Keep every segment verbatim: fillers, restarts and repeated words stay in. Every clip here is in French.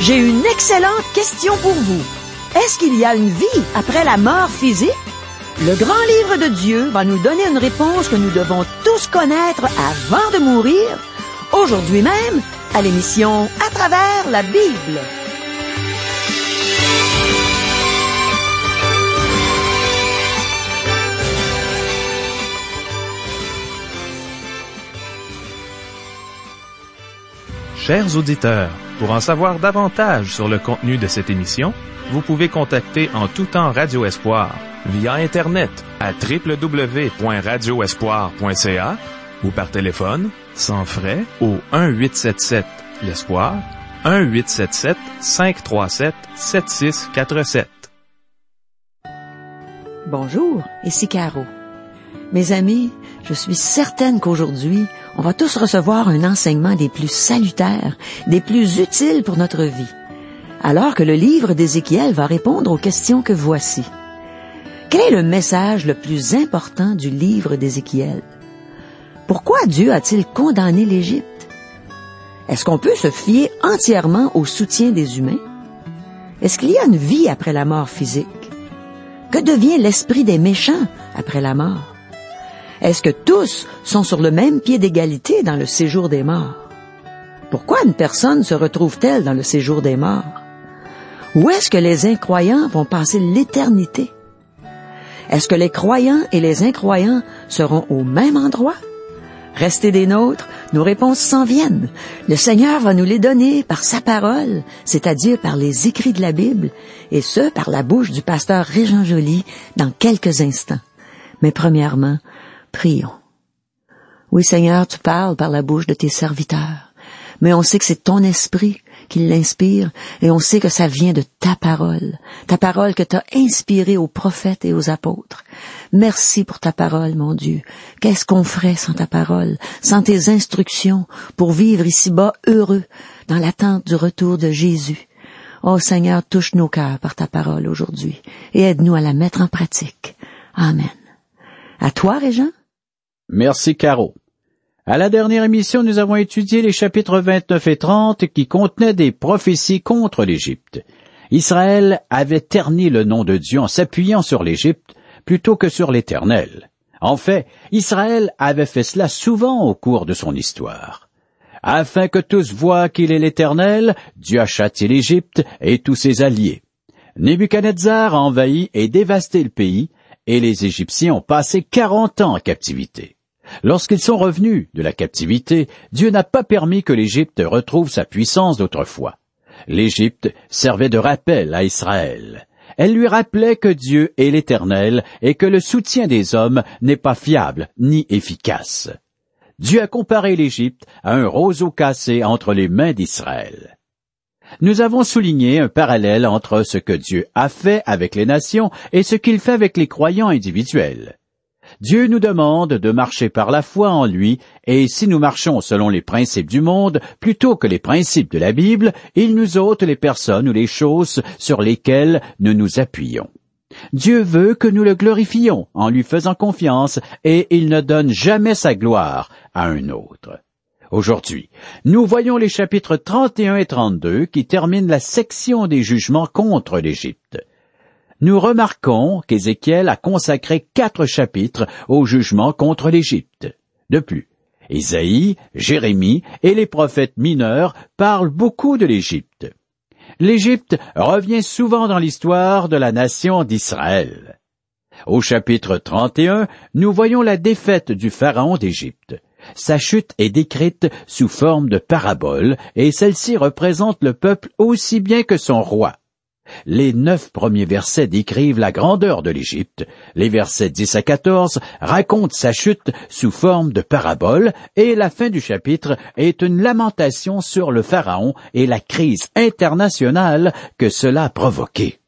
J'ai une excellente question pour vous. Est-ce qu'il y a une vie après la mort physique? Le grand livre de Dieu va nous donner une réponse que nous devons tous connaître avant de mourir, aujourd'hui même, à l'émission À travers la Bible. Chers auditeurs, pour en savoir davantage sur le contenu de cette émission, vous pouvez contacter en tout temps Radio Espoir via Internet à w w w point radio espoir point c a ou par téléphone, sans frais, au un huit sept sept l'Espoir, un huit sept sept, cinq trois sept, sept six quatre sept. Bonjour, ici Caro. Mes amis, je suis certaine qu'aujourd'hui, on va tous recevoir un enseignement des plus salutaires, des plus utiles pour notre vie, alors que le livre d'Ézéchiel va répondre aux questions que voici. Quel est le message le plus important du livre d'Ézéchiel? Pourquoi Dieu a-t-il condamné l'Égypte? Est-ce qu'on peut se fier entièrement au soutien des humains? Est-ce qu'il y a une vie après la mort physique? Que devient l'esprit des méchants après la mort? Est-ce que tous sont sur le même pied d'égalité dans le séjour des morts? Pourquoi une personne se retrouve-t-elle dans le séjour des morts? Où est-ce que les incroyants vont passer l'éternité? Est-ce que les croyants et les incroyants seront au même endroit? Restez des nôtres, nos réponses s'en viennent. Le Seigneur va nous les donner par sa parole, c'est-à-dire par les écrits de la Bible, et ce, par la bouche du pasteur Régent Joly dans quelques instants. Mais premièrement, prions. Oui, Seigneur, tu parles par la bouche de tes serviteurs, mais on sait que c'est ton esprit qui l'inspire, et on sait que ça vient de ta parole, ta parole que tu as inspirée aux prophètes et aux apôtres. Merci pour ta parole, mon Dieu. Qu'est-ce qu'on ferait sans ta parole, sans tes instructions, pour vivre ici-bas heureux, dans l'attente du retour de Jésus? Oh Seigneur, touche nos cœurs par ta parole aujourd'hui, et aide-nous à la mettre en pratique. Amen. À toi, Régent. Merci, Caro. À la dernière émission, nous avons étudié les chapitres vingt-neuf et trente qui contenaient des prophéties contre l'Égypte. Israël avait terni le nom de Dieu en s'appuyant sur l'Égypte plutôt que sur l'Éternel. En fait, Israël avait fait cela souvent au cours de son histoire. Afin que tous voient qu'il est l'Éternel, Dieu a châtié l'Égypte et tous ses alliés. Nebuchadnezzar a envahi et dévasté le pays, et les Égyptiens ont passé quarante ans en captivité. Lorsqu'ils sont revenus de la captivité, Dieu n'a pas permis que l'Égypte retrouve sa puissance d'autrefois. L'Égypte servait de rappel à Israël. Elle lui rappelait que Dieu est l'Éternel et que le soutien des hommes n'est pas fiable ni efficace. Dieu a comparé l'Égypte à un roseau cassé entre les mains d'Israël. Nous avons souligné un parallèle entre ce que Dieu a fait avec les nations et ce qu'il fait avec les croyants individuels. Dieu nous demande de marcher par la foi en lui, et si nous marchons selon les principes du monde plutôt que les principes de la Bible, il nous ôte les personnes ou les choses sur lesquelles nous nous appuyons. Dieu veut que nous le glorifions en lui faisant confiance, et il ne donne jamais sa gloire à un autre. Aujourd'hui, nous voyons les chapitres trente et un et trente-deux qui terminent la section des jugements contre l'Égypte. Nous remarquons qu'Ézéchiel a consacré quatre chapitres au jugement contre l'Égypte. De plus, Ésaïe, Jérémie et les prophètes mineurs parlent beaucoup de l'Égypte. L'Égypte revient souvent dans l'histoire de la nation d'Israël. Au chapitre trente et un, nous voyons la défaite du pharaon d'Égypte. Sa chute est décrite sous forme de parabole, et celle-ci représente le peuple aussi bien que son roi. Les neuf premiers versets décrivent la grandeur de l'Égypte. Les versets dix à quatorze racontent sa chute sous forme de parabole, et la fin du chapitre est une lamentation sur le pharaon et la crise internationale que cela a provoquée.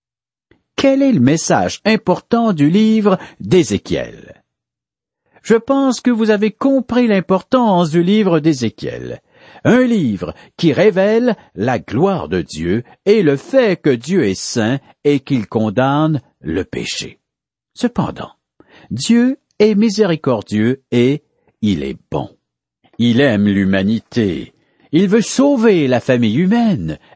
Quel est le message important du livre d'Ézéchiel? Je pense que vous avez compris l'importance du livre d'Ézéchiel. Un livre qui révèle la gloire de Dieu et le fait que Dieu est saint et qu'il condamne le péché. Cependant, Dieu est miséricordieux et il est bon. Il aime l'humanité. Il veut sauver la famille humaine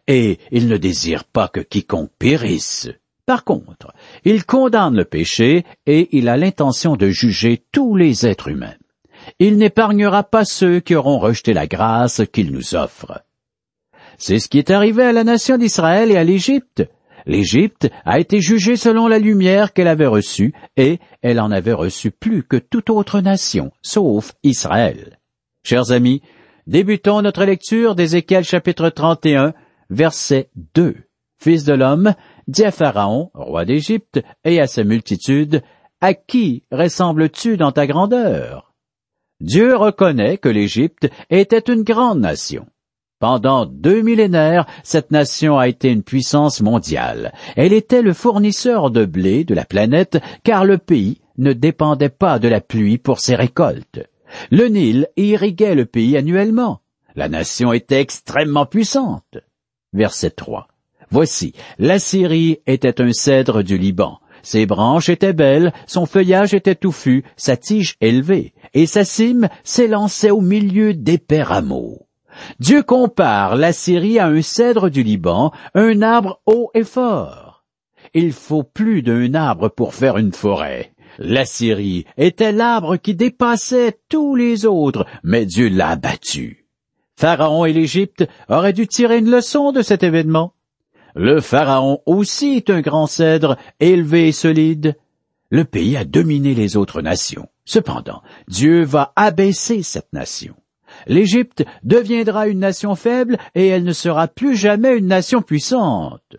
et il ne désire pas que quiconque périsse. Par contre, il condamne le péché et il a l'intention de juger tous les êtres humains. Il n'épargnera pas ceux qui auront rejeté la grâce qu'il nous offre. C'est ce qui est arrivé à la nation d'Israël et à l'Égypte. L'Égypte a été jugée selon la lumière qu'elle avait reçue, et elle en avait reçu plus que toute autre nation, sauf Israël. Chers amis, débutons notre lecture d'Ézéchiel chapitre trente et un, verset deux. Fils de l'homme, dis à Pharaon, roi d'Égypte, et à sa multitude, à qui ressembles-tu dans ta grandeur? Dieu reconnaît que l'Égypte était une grande nation. Pendant deux millénaires, cette nation a été une puissance mondiale. Elle était le fournisseur de blé de la planète, car le pays ne dépendait pas de la pluie pour ses récoltes. Le Nil irriguait le pays annuellement. La nation était extrêmement puissante. Verset trois. Voici, l'Assyrie était un cèdre du Liban. Ses branches étaient belles, son feuillage était touffu, sa tige élevée, et sa cime s'élançait au milieu d'épais rameaux. Dieu compare l'Assyrie à un cèdre du Liban, un arbre haut et fort. Il faut plus d'un arbre pour faire une forêt. L'Assyrie était l'arbre qui dépassait tous les autres, mais Dieu l'a abattu. Pharaon et l'Égypte auraient dû tirer une leçon de cet événement. Le Pharaon aussi est un grand cèdre, élevé et solide. Le pays a dominé les autres nations. Cependant, Dieu va abaisser cette nation. L'Égypte deviendra une nation faible et elle ne sera plus jamais une nation puissante.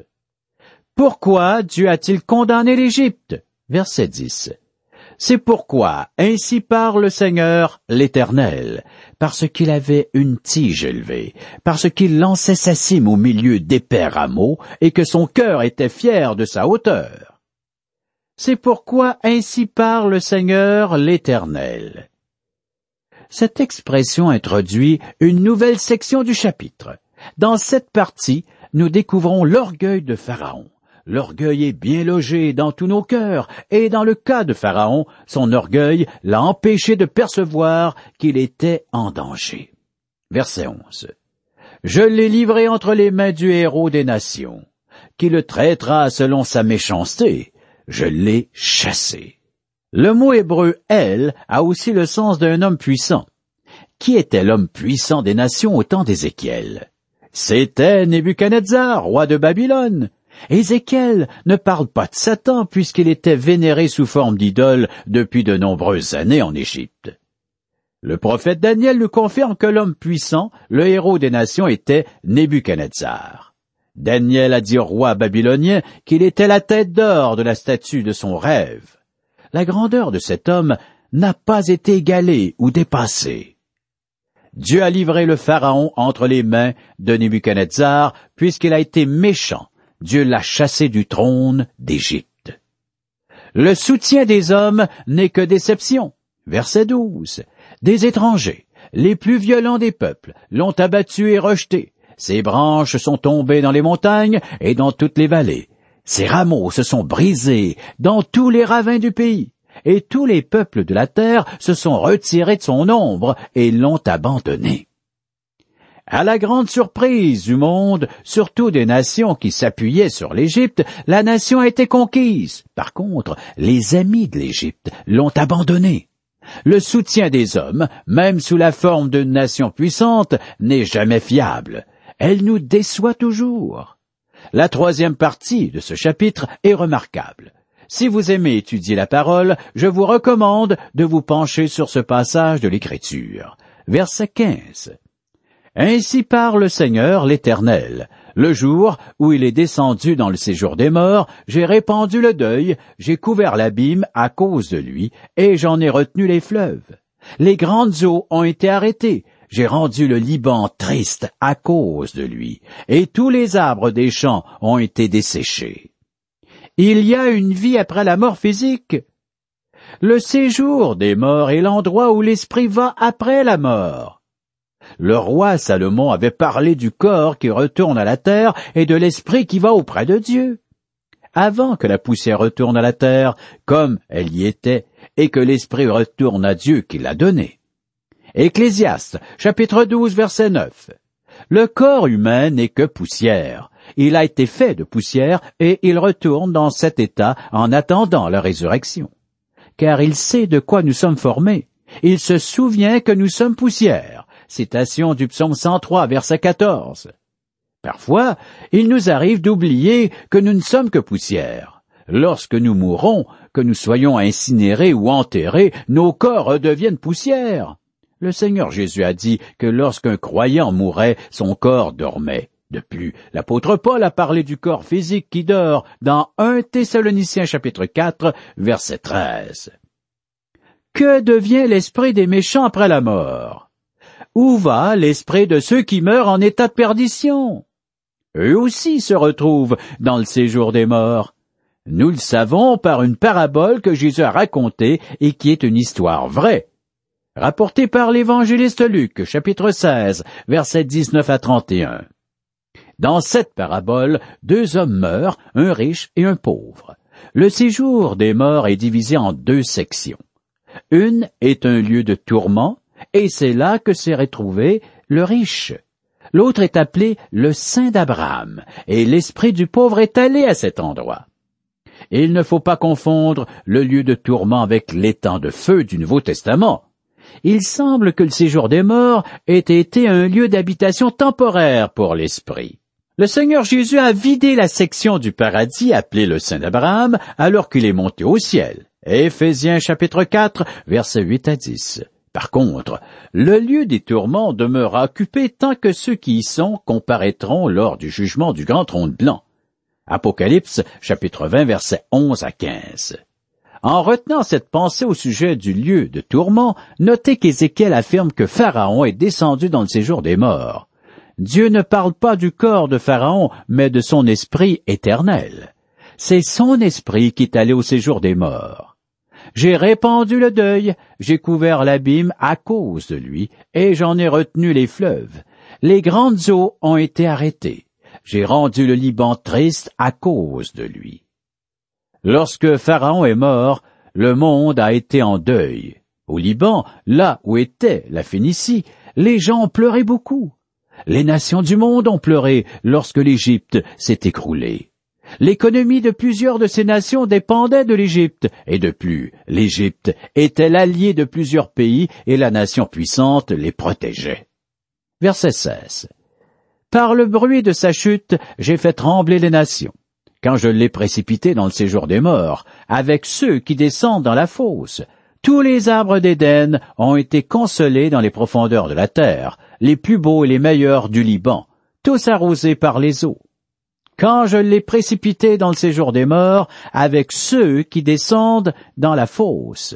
Pourquoi Dieu a-t-il condamné l'Égypte? Verset dix. C'est pourquoi, ainsi parle le Seigneur, l'Éternel, parce qu'il avait une tige élevée, parce qu'il lançait sa cime au milieu d'épais rameaux, et que son cœur était fier de sa hauteur. C'est pourquoi ainsi parle le Seigneur, l'Éternel. Cette expression introduit une nouvelle section du chapitre. Dans cette partie, nous découvrons l'orgueil de Pharaon. L'orgueil est bien logé dans tous nos cœurs, et dans le cas de Pharaon, son orgueil l'a empêché de percevoir qu'il était en danger. Verset onze. Je l'ai livré entre les mains du héros des nations, qui le traitera selon sa méchanceté. Je l'ai chassé. Le mot hébreu « El » a aussi le sens d'un homme puissant. Qui était l'homme puissant des nations au temps d'Ézéchiel? C'était Nebuchadnezzar, roi de Babylone. Ézéchiel ne parle pas de Satan puisqu'il était vénéré sous forme d'idole depuis de nombreuses années en Égypte. Le prophète Daniel nous confirme que l'homme puissant, le héros des nations, était Nebuchadnezzar. Daniel a dit au roi babylonien qu'il était la tête d'or de la statue de son rêve. La grandeur de cet homme n'a pas été égalée ou dépassée. Dieu a livré le Pharaon entre les mains de Nebuchadnezzar puisqu'il a été méchant. Dieu l'a chassé du trône d'Égypte. Le soutien des hommes n'est que déception. Verset douze. Des étrangers, les plus violents des peuples, l'ont abattu et rejeté. Ses branches sont tombées dans les montagnes et dans toutes les vallées. Ses rameaux se sont brisés dans tous les ravins du pays. Et tous les peuples de la terre se sont retirés de son ombre et l'ont abandonné. À la grande surprise du monde, surtout des nations qui s'appuyaient sur l'Égypte, la nation a été conquise. Par contre, les amis de l'Égypte l'ont abandonnée. Le soutien des hommes, même sous la forme d'une nation puissante, n'est jamais fiable. Elle nous déçoit toujours. La troisième partie de ce chapitre est remarquable. Si vous aimez étudier la parole, je vous recommande de vous pencher sur ce passage de l'Écriture. Verset quinze. Ainsi parle le Seigneur l'Éternel. Le jour où il est descendu dans le séjour des morts, j'ai répandu le deuil, j'ai couvert l'abîme à cause de lui, et j'en ai retenu les fleuves. Les grandes eaux ont été arrêtées, j'ai rendu le Liban triste à cause de lui, et tous les arbres des champs ont été desséchés. Il y a une vie après la mort physique. Le séjour des morts est l'endroit où l'esprit va après la mort. Le roi Salomon avait parlé du corps qui retourne à la terre et de l'esprit qui va auprès de Dieu. Avant que la poussière retourne à la terre, comme elle y était, et que l'esprit retourne à Dieu qui l'a donné. Ecclésiaste, chapitre douze, verset neuf. Le corps humain n'est que poussière. Il a été fait de poussière et il retourne dans cet état en attendant la résurrection. Car il sait de quoi nous sommes formés. Il se souvient que nous sommes poussière. Citation du psaume cent trois, verset quatorze. Parfois, il nous arrive d'oublier que nous ne sommes que poussière. Lorsque nous mourrons, que nous soyons incinérés ou enterrés, nos corps redeviennent poussière. Le Seigneur Jésus a dit que lorsqu'un croyant mourait, son corps dormait. De plus, l'apôtre Paul a parlé du corps physique qui dort dans un Thessaloniciens chapitre quatre, verset treize. Que devient l'esprit des méchants après la mort? Où va l'esprit de ceux qui meurent en état de perdition? Eux aussi se retrouvent dans le séjour des morts. Nous le savons par une parabole que Jésus a racontée et qui est une histoire vraie. Rapportée par l'évangéliste Luc, chapitre seize, versets dix-neuf à trente et un. Dans cette parabole, deux hommes meurent, un riche et un pauvre. Le séjour des morts est divisé en deux sections. Une est un lieu de tourment, et c'est là que s'est retrouvé le riche. L'autre est appelé le sein d'Abraham, et l'esprit du pauvre est allé à cet endroit. Il ne faut pas confondre le lieu de tourment avec l'étang de feu du Nouveau Testament. Il semble que le séjour des morts ait été un lieu d'habitation temporaire pour l'esprit. Le Seigneur Jésus a vidé la section du paradis appelée le sein d'Abraham alors qu'il est monté au ciel. Éphésiens chapitre quatre, versets huit à dix. Par contre, le lieu des tourments demeurera occupé tant que ceux qui y sont comparaîtront lors du jugement du grand trône blanc. Apocalypse, chapitre vingt, versets onze à quinze. En retenant cette pensée au sujet du lieu de tourment, notez qu'Ézéchiel affirme que Pharaon est descendu dans le séjour des morts. Dieu ne parle pas du corps de Pharaon, mais de son esprit éternel. C'est son esprit qui est allé au séjour des morts. J'ai répandu le deuil, j'ai couvert l'abîme à cause de lui, et j'en ai retenu les fleuves. Les grandes eaux ont été arrêtées. J'ai rendu le Liban triste à cause de lui. Lorsque Pharaon est mort, le monde a été en deuil. Au Liban, là où était la Phénicie, les gens ont pleuré beaucoup. Les nations du monde ont pleuré lorsque l'Égypte s'est écroulée. L'économie de plusieurs de ces nations dépendait de l'Égypte, et de plus, l'Égypte était l'allié de plusieurs pays et la nation puissante les protégeait. Verset seize. Par le bruit de sa chute, j'ai fait trembler les nations, quand je l'ai précipité dans le séjour des morts, avec ceux qui descendent dans la fosse. Tous les arbres d'Éden ont été consolés dans les profondeurs de la terre, les plus beaux et les meilleurs du Liban, tous arrosés par les eaux. Quand je l'ai précipité dans le séjour des morts, avec ceux qui descendent dans la fosse.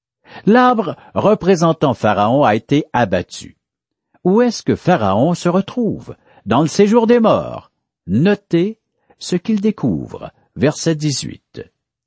L'arbre représentant Pharaon a été abattu. Où est-ce que Pharaon se retrouve? Dans le séjour des morts. Notez ce qu'il découvre. Verset dix-huit.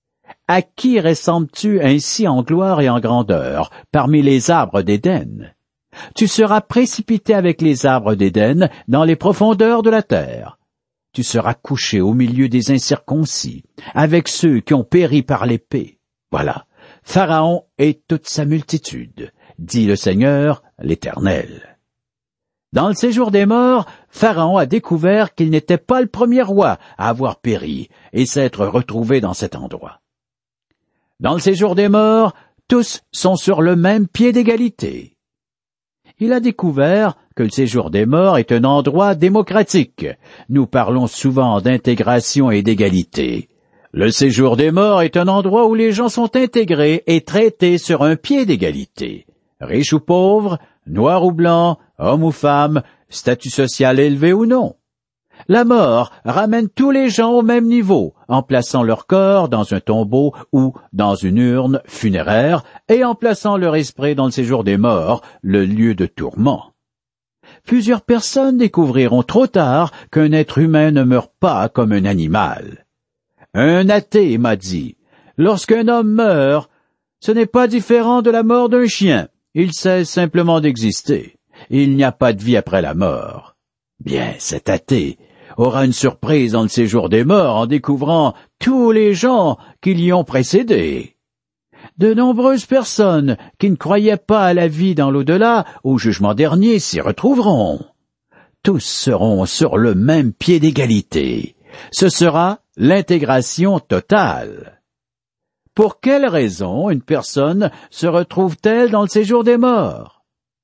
À qui ressembles-tu ainsi en gloire et en grandeur, parmi les arbres d'Éden? Tu seras précipité avec les arbres d'Éden dans les profondeurs de la terre. Tu seras couché au milieu des incirconcis, avec ceux qui ont péri par l'épée. Voilà, Pharaon et toute sa multitude, dit le Seigneur, l'Éternel. Dans le séjour des morts, Pharaon a découvert qu'il n'était pas le premier roi à avoir péri et s'être retrouvé dans cet endroit. Dans le séjour des morts, tous sont sur le même pied d'égalité. Il a découvert que le séjour des morts est un endroit démocratique. Nous parlons souvent d'intégration et d'égalité. Le séjour des morts est un endroit où les gens sont intégrés et traités sur un pied d'égalité. Riche ou pauvre, noir ou blanc, homme ou femme, statut social élevé ou non. La mort ramène tous les gens au même niveau, en plaçant leur corps dans un tombeau ou dans une urne funéraire et en plaçant leur esprit dans le séjour des morts, le lieu de tourment. Plusieurs personnes découvriront trop tard qu'un être humain ne meurt pas comme un animal. Un athée m'a dit, lorsqu'un homme meurt, ce n'est pas différent de la mort d'un chien, il cesse simplement d'exister. Il n'y a pas de vie après la mort. Bien, cet athée aura une surprise dans le séjour des morts en découvrant tous les gens qui l'y ont précédé. De nombreuses personnes qui ne croyaient pas à la vie dans l'au-delà, au jugement dernier, s'y retrouveront. tous seront sur le même pied d'égalité. Ce sera l'intégration totale. Pour quelle raison une personne se retrouve-t-elle dans le séjour des morts?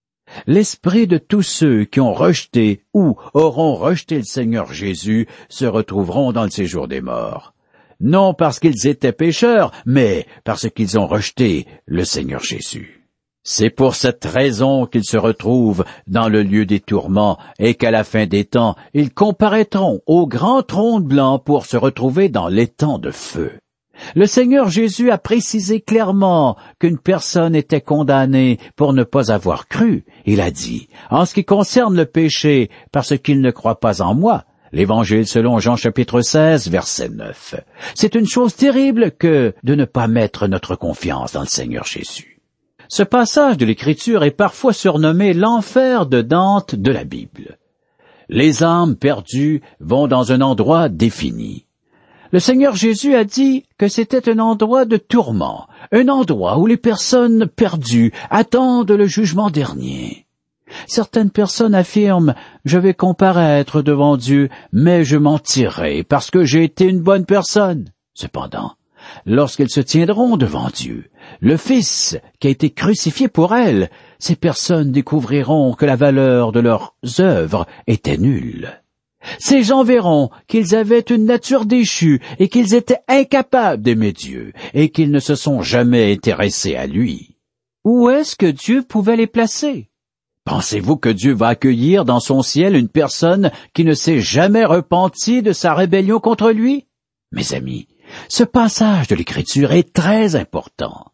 L'esprit de tous ceux qui ont rejeté ou auront rejeté le Seigneur Jésus se retrouveront dans le séjour des morts. Non parce qu'ils étaient pécheurs, mais parce qu'ils ont rejeté le Seigneur Jésus. C'est pour cette raison qu'ils se retrouvent dans le lieu des tourments et qu'à la fin des temps, ils comparaîtront au grand trône blanc pour se retrouver dans l'étang de feu. Le Seigneur Jésus a précisé clairement qu'une personne était condamnée pour ne pas avoir cru. Il a dit, en ce qui concerne le péché, parce qu'il ne croit pas en moi, l'Évangile selon Jean chapitre seize, verset neuf. C'est une chose terrible que de ne pas mettre notre confiance dans le Seigneur Jésus. Ce passage de l'Écriture est parfois surnommé l'enfer de Dante de la Bible. Les âmes perdues vont dans un endroit défini. Le Seigneur Jésus a dit que c'était un endroit de tourment, un endroit où les personnes perdues attendent le jugement dernier. Certaines personnes affirment « Je vais comparaître devant Dieu, mais je m'en tirerai parce que j'ai été une bonne personne. » Cependant, lorsqu'elles se tiendront devant Dieu, le Fils qui a été crucifié pour elles, ces personnes découvriront que la valeur de leurs œuvres était nulle. Ces gens verront qu'ils avaient une nature déchue et qu'ils étaient incapables d'aimer Dieu et qu'ils ne se sont jamais intéressés à lui. Où est-ce que Dieu pouvait les placer? Pensez-vous que Dieu va accueillir dans son ciel une personne qui ne s'est jamais repentie de sa rébellion contre lui? Mes amis, ce passage de l'Écriture est très important.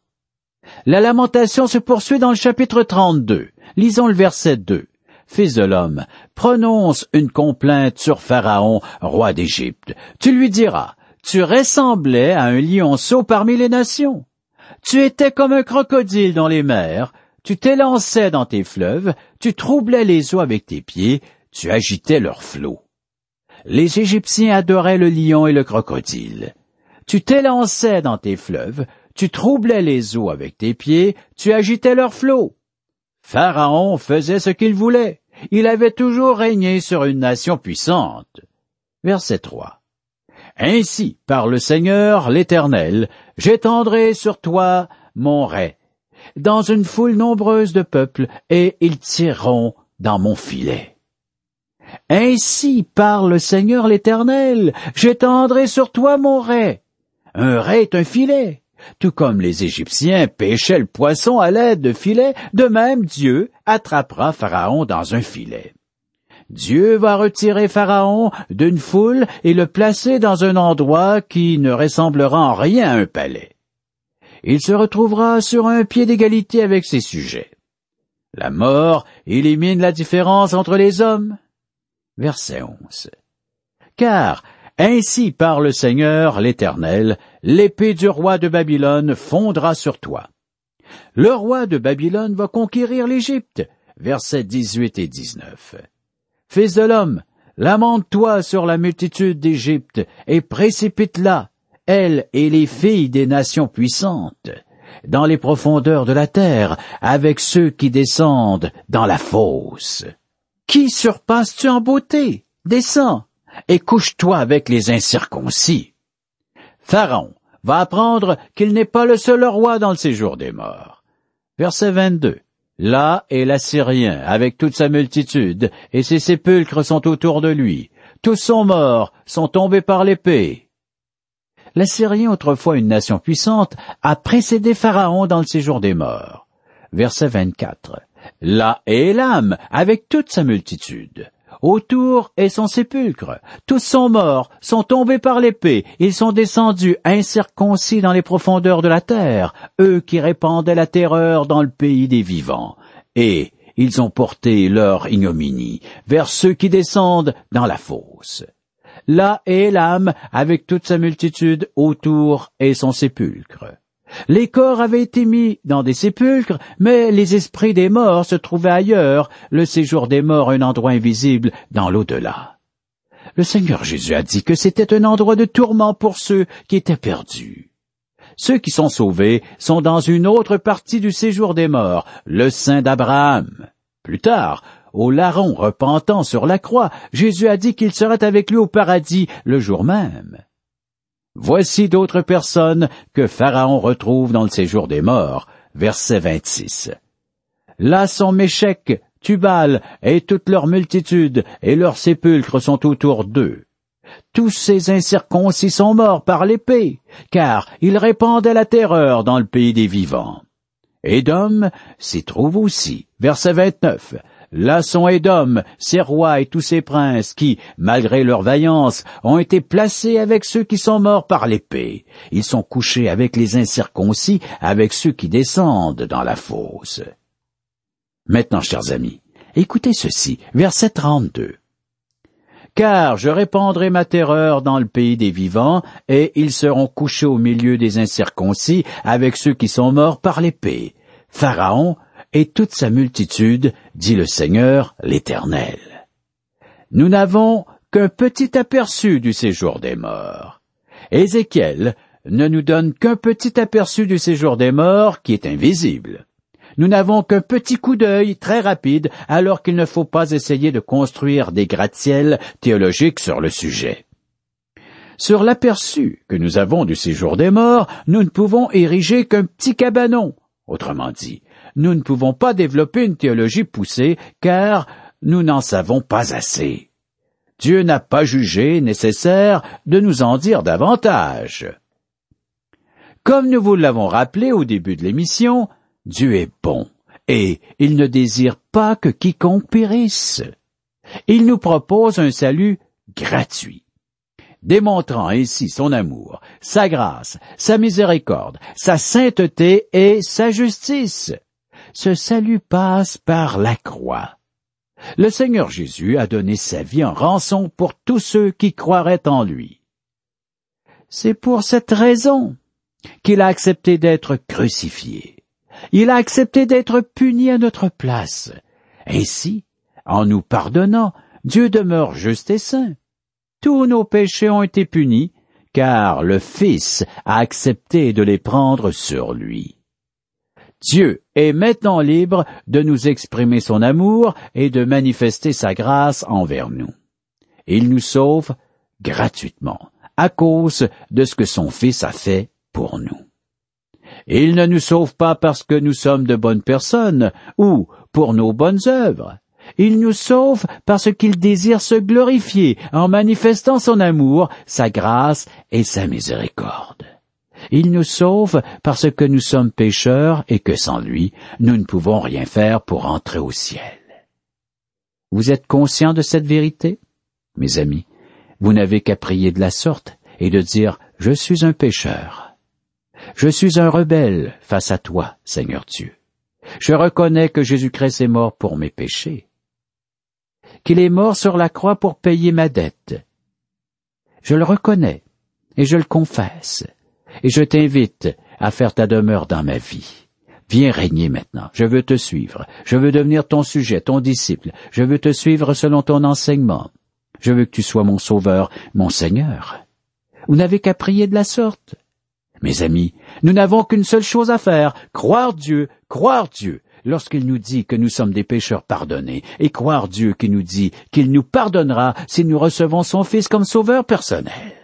La lamentation se poursuit dans le chapitre trente-deux. Lisons le verset deux. Fils de l'homme, prononce une complainte sur Pharaon, roi d'Égypte. Tu lui diras, tu ressemblais à un lionceau parmi les nations. Tu étais comme un crocodile dans les mers, tu t'élançais dans tes fleuves, tu troublais les eaux avec tes pieds, tu agitais leurs flots. Les Égyptiens adoraient le lion et le crocodile. Tu t'élançais dans tes fleuves, tu troublais les eaux avec tes pieds, tu agitais leurs flots. Pharaon faisait ce qu'il voulait. Il avait toujours régné sur une nation puissante. Verset trois. Ainsi, par le Seigneur l'Éternel, j'étendrai sur toi mon rai, dans une foule nombreuse de peuples, et ils tireront dans mon filet. Ainsi, par le Seigneur l'Éternel, j'étendrai sur toi mon rai. Un rai est un filet. Tout comme les Égyptiens pêchaient le poisson à l'aide de filets, de même Dieu attrapera Pharaon dans un filet. Dieu va retirer Pharaon d'une foule et le placer dans un endroit qui ne ressemblera en rien à un palais. Il se retrouvera sur un pied d'égalité avec ses sujets. La mort élimine la différence entre les hommes. Verset onze. Car ainsi par le Seigneur l'Éternel, l'épée du roi de Babylone fondra sur toi. Le roi de Babylone va conquérir l'Égypte. Versets dix-huit et dix-neuf. Fils de l'homme, lamente-toi sur la multitude d'Égypte et précipite-la, elle et les filles des nations puissantes, dans les profondeurs de la terre, avec ceux qui descendent dans la fosse. Qui surpasses-tu en beauté? Descends et couche-toi avec les incirconcis. Pharaon va apprendre qu'il n'est pas le seul roi dans le séjour des morts. Verset vingt-deux. Là est l'Assyrien avec toute sa multitude, et ses sépulcres sont autour de lui. Tous sont morts, sont tombés par l'épée. L'Assyrien, autrefois une nation puissante, a précédé Pharaon dans le séjour des morts. Verset vingt-quatre. Là est Élam avec toute sa multitude. Autour est son sépulcre. Tous sont morts, sont tombés par l'épée. Ils sont descendus incirconcis dans les profondeurs de la terre, eux qui répandaient la terreur dans le pays des vivants. Et ils ont porté leur ignominie vers ceux qui descendent dans la fosse. Là est Élam avec toute sa multitude, autour est son sépulcre. Les corps avaient été mis dans des sépulcres, mais les esprits des morts se trouvaient ailleurs, le séjour des morts un endroit invisible dans l'au-delà. Le Seigneur Jésus a dit que c'était un endroit de tourment pour ceux qui étaient perdus. Ceux qui sont sauvés sont dans une autre partie du séjour des morts, le sein d'Abraham. Plus tard, au larron repentant sur la croix, Jésus a dit qu'il serait avec lui au paradis le jour même. Voici d'autres personnes que Pharaon retrouve dans le séjour des morts, verset vingt-six. Là sont Méchec, Tubal et toute leur multitude, et leurs sépulcres sont autour d'eux. Tous ces incirconcis sont morts par l'épée, car ils répandaient la terreur dans le pays des vivants. Édom s'y trouve aussi, verset vingt-neuf. Là sont Édom, ses rois et tous ses princes qui, malgré leur vaillance, ont été placés avec ceux qui sont morts par l'épée. Ils sont couchés avec les incirconcis, avec ceux qui descendent dans la fosse. Maintenant, chers amis, écoutez ceci, verset trente-deux. Car je répandrai ma terreur dans le pays des vivants, et ils seront couchés au milieu des incirconcis, avec ceux qui sont morts par l'épée. Pharaon et toute sa multitude, dit le Seigneur l'Éternel. Nous n'avons qu'un petit aperçu du séjour des morts. Ézéchiel ne nous donne qu'un petit aperçu du séjour des morts qui est invisible. Nous n'avons qu'un petit coup d'œil très rapide, alors qu'il ne faut pas essayer de construire des gratte-ciels théologiques sur le sujet. Sur l'aperçu que nous avons du séjour des morts, nous ne pouvons ériger qu'un petit cabanon. Autrement dit, nous ne pouvons pas développer une théologie poussée, car nous n'en savons pas assez. Dieu n'a pas jugé nécessaire de nous en dire davantage. Comme nous vous l'avons rappelé au début de l'émission, Dieu est bon, et il ne désire pas que quiconque périsse. Il nous propose un salut gratuit, démontrant ainsi son amour, sa grâce, sa miséricorde, sa sainteté et sa justice. Ce salut passe par la croix. Le Seigneur Jésus a donné sa vie en rançon pour tous ceux qui croiraient en lui. C'est pour cette raison qu'il a accepté d'être crucifié. Il a accepté d'être puni à notre place. Ainsi, en nous pardonnant, Dieu demeure juste et saint. Tous nos péchés ont été punis, car le Fils a accepté de les prendre sur lui. Dieu est maintenant libre de nous exprimer son amour et de manifester sa grâce envers nous. Il nous sauve gratuitement, à cause de ce que son Fils a fait pour nous. Il ne nous sauve pas parce que nous sommes de bonnes personnes ou pour nos bonnes œuvres. Il nous sauve parce qu'il désire se glorifier en manifestant son amour, sa grâce et sa miséricorde. Il nous sauve parce que nous sommes pécheurs et que sans lui, nous ne pouvons rien faire pour entrer au ciel. Vous êtes conscients de cette vérité? Mes amis, vous n'avez qu'à prier de la sorte et de dire « Je suis un pécheur. Je suis un rebelle face à toi, Seigneur Dieu. Je reconnais que Jésus-Christ est mort pour mes péchés, qu'il est mort sur la croix pour payer ma dette. Je le reconnais et je le confesse, et je t'invite à faire ta demeure dans ma vie. Viens régner maintenant. Je veux te suivre. Je veux devenir ton sujet, ton disciple. Je veux te suivre selon ton enseignement. Je veux que tu sois mon sauveur, mon Seigneur. Vous n'avez qu'à prier de la sorte. Mes amis, nous n'avons qu'une seule chose à faire, croire Dieu, croire Dieu, lorsqu'il nous dit que nous sommes des pécheurs pardonnés, et croire Dieu qui nous dit qu'il nous pardonnera si nous recevons son Fils comme sauveur personnel.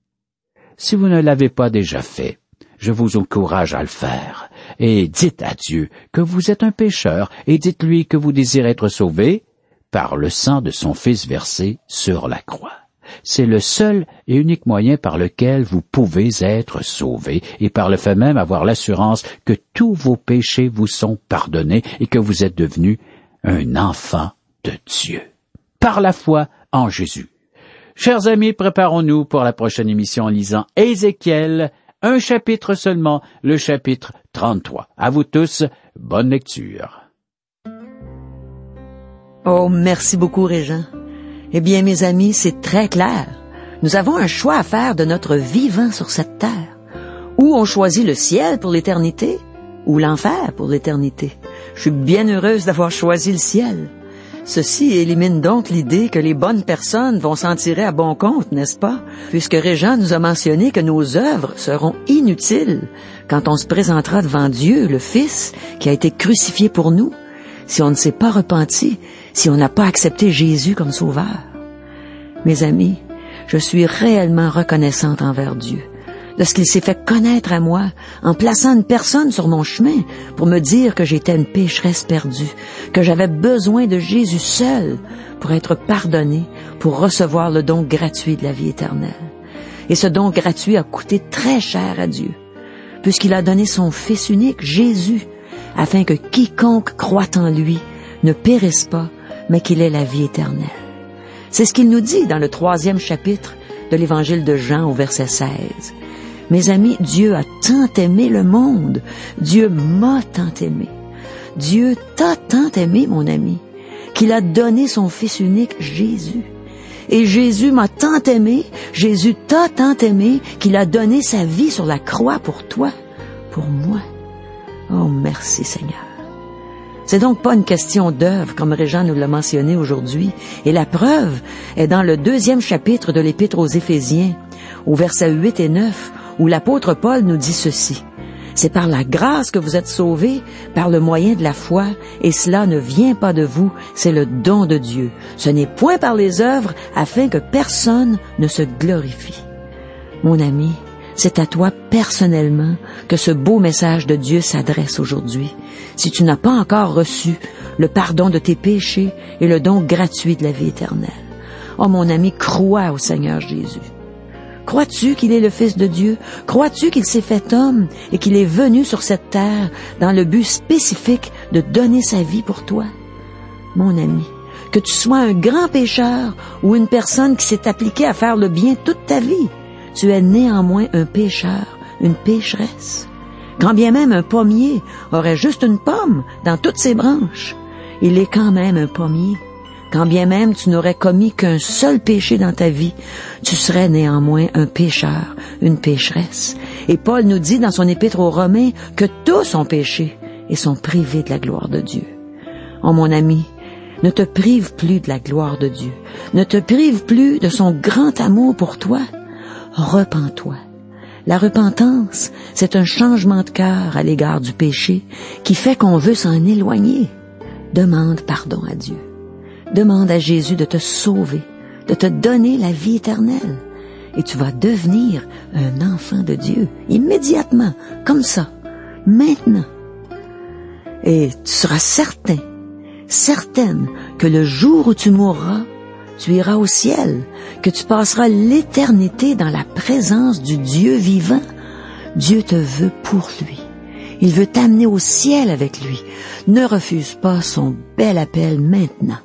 Si vous ne l'avez pas déjà fait, je vous encourage à le faire, et dites à Dieu que vous êtes un pécheur, et dites-lui que vous désirez être sauvé par le sang de son Fils versé sur la croix. C'est le seul et unique moyen par lequel vous pouvez être sauvés et par le fait même avoir l'assurance que tous vos péchés vous sont pardonnés et que vous êtes devenu un enfant de Dieu. Par la foi en Jésus. Chers amis, préparons-nous pour la prochaine émission en lisant Ézéchiel, un chapitre seulement, le chapitre trente-trois. À vous tous, bonne lecture. Oh, merci beaucoup, Régent. Eh bien, mes amis, c'est très clair. Nous avons un choix à faire de notre vivant sur cette terre. Ou on choisit le ciel pour l'éternité, ou l'enfer pour l'éternité. Je suis bien heureuse d'avoir choisi le ciel. Ceci élimine donc l'idée que les bonnes personnes vont s'en tirer à bon compte, n'est-ce pas? Puisque Régent nous a mentionné que nos œuvres seront inutiles quand on se présentera devant Dieu, le Fils, qui a été crucifié pour nous. Si on ne s'est pas repenti si on n'a pas accepté Jésus comme sauveur. Mes amis, je suis réellement reconnaissante envers Dieu de ce qu'il s'est fait connaître à moi en plaçant une personne sur mon chemin pour me dire que j'étais une pécheresse perdue, que j'avais besoin de Jésus seul pour être pardonnée, pour recevoir le don gratuit de la vie éternelle. Et ce don gratuit a coûté très cher à Dieu, puisqu'il a donné son Fils unique, Jésus, afin que quiconque croit en lui ne périsse pas, mais qu'il ait la vie éternelle. C'est ce qu'il nous dit dans le troisième chapitre de l'Évangile de Jean au verset seize. Mes amis, Dieu a tant aimé le monde. Dieu m'a tant aimé. Dieu t'a tant aimé, mon ami, qu'il a donné son Fils unique, Jésus. Et Jésus m'a tant aimé, Jésus t'a tant aimé, qu'il a donné sa vie sur la croix pour toi, pour moi. Oh, merci Seigneur. C'est donc pas une question d'œuvre, comme Régent nous l'a mentionné aujourd'hui. Et la preuve est dans le deuxième chapitre de l'Épître aux Éphésiens, au verset huit et neuf, où l'apôtre Paul nous dit ceci. C'est par la grâce que vous êtes sauvés, par le moyen de la foi, et cela ne vient pas de vous, c'est le don de Dieu. Ce n'est point par les œuvres, afin que personne ne se glorifie. Mon ami, c'est à toi personnellement que ce beau message de Dieu s'adresse aujourd'hui. Si tu n'as pas encore reçu le pardon de tes péchés et le don gratuit de la vie éternelle. Oh mon ami, crois au Seigneur Jésus. Crois-tu qu'il est le Fils de Dieu? Crois-tu qu'il s'est fait homme et qu'il est venu sur cette terre dans le but spécifique de donner sa vie pour toi? Mon ami, que tu sois un grand pécheur ou une personne qui s'est appliquée à faire le bien toute ta vie, tu es néanmoins un pécheur, une pécheresse. Quand bien même un pommier aurait juste une pomme dans toutes ses branches, il est quand même un pommier. Quand bien même tu n'aurais commis qu'un seul péché dans ta vie, tu serais néanmoins un pécheur, une pécheresse. Et Paul nous dit dans son épître aux Romains que tous ont péché et sont privés de la gloire de Dieu. Oh mon ami, ne te prive plus de la gloire de Dieu. Ne te prive plus de son grand amour pour toi. Repens-toi. La repentance, c'est un changement de cœur à l'égard du péché qui fait qu'on veut s'en éloigner. Demande pardon à Dieu. Demande à Jésus de te sauver, de te donner la vie éternelle. Et tu vas devenir un enfant de Dieu, immédiatement, comme ça, maintenant. Et tu seras certain, certaine que le jour où tu mourras, tu iras au ciel, que tu passeras l'éternité dans la présence du Dieu vivant. Dieu te veut pour lui. Il veut t'amener au ciel avec lui. Ne refuse pas son bel appel maintenant.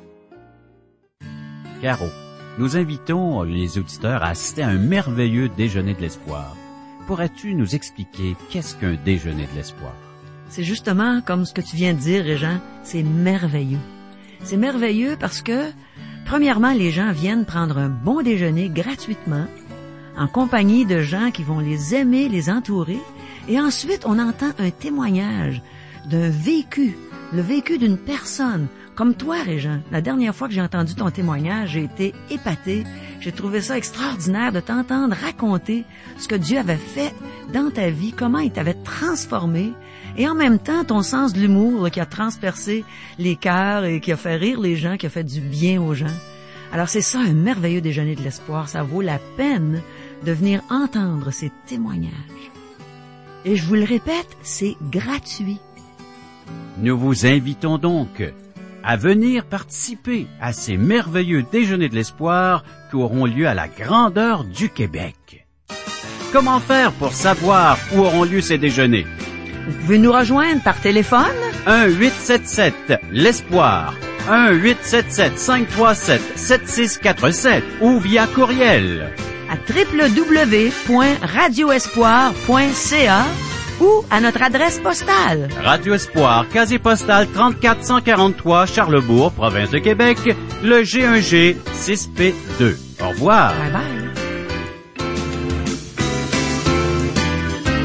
Caro, nous invitons les auditeurs à assister à un merveilleux déjeuner de l'espoir. Pourrais-tu nous expliquer qu'est-ce qu'un déjeuner de l'espoir? C'est justement comme ce que tu viens de dire, Régent, c'est merveilleux. C'est merveilleux parce que, premièrement, les gens viennent prendre un bon déjeuner gratuitement, en compagnie de gens qui vont les aimer, les entourer, et ensuite on entend un témoignage d'un vécu, le vécu d'une personne. Comme toi, Régent, la dernière fois que j'ai entendu ton témoignage, j'ai été épatée. J'ai trouvé ça extraordinaire de t'entendre raconter ce que Dieu avait fait dans ta vie, comment il t'avait transformé, et en même temps, ton sens de l'humour là, qui a transpercé les cœurs et qui a fait rire les gens, qui a fait du bien aux gens. Alors c'est ça, un merveilleux déjeuner de l'espoir. Ça vaut la peine de venir entendre ces témoignages. Et je vous le répète, c'est gratuit. Nous vous invitons donc à venir participer à ces merveilleux déjeuners de l'espoir qui auront lieu à la grandeur du Québec. Comment faire pour savoir où auront lieu ces déjeuners? Vous pouvez nous rejoindre par téléphone. un huit sept sept l'espoir, un huit sept sept cinq trois sept sept six quatre sept ou via courriel à w w w point radio espoir point c a ou à notre adresse postale. Radio Espoir, casier postal trente-quatre cent quarante-trois, Charlebourg, province de Québec, le G un G six P deux. Au revoir. Bye bye.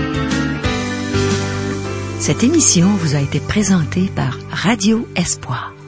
Cette émission vous a été présentée par Radio Espoir.